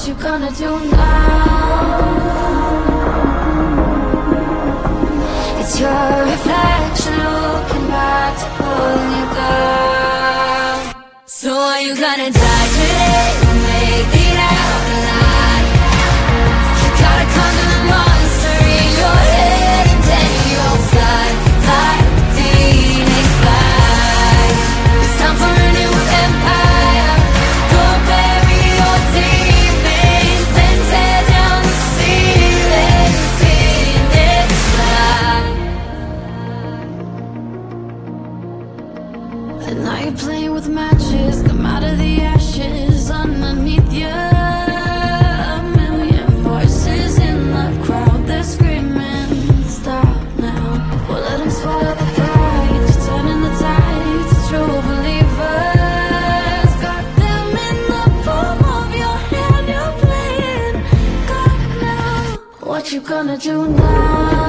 What you gonna do now? It's your reflection looking back to pull you down. So are you gonna die today or make it out alive? You gotta conquer the monster in your head, and then you'll fly, fly, Phoenix fly. It's time for a new empire. Go bury your demons, then tear down the ceiling. Phoenix fly. And now you're playing with matches. Come out of the ashes underneath you. A million voices in the crowd, they're screaming, stop now. Well, let them swallow the pride. You're turning the tide to true believers. Got them in the palm of your hand. You're playing God now. What you gonna do now?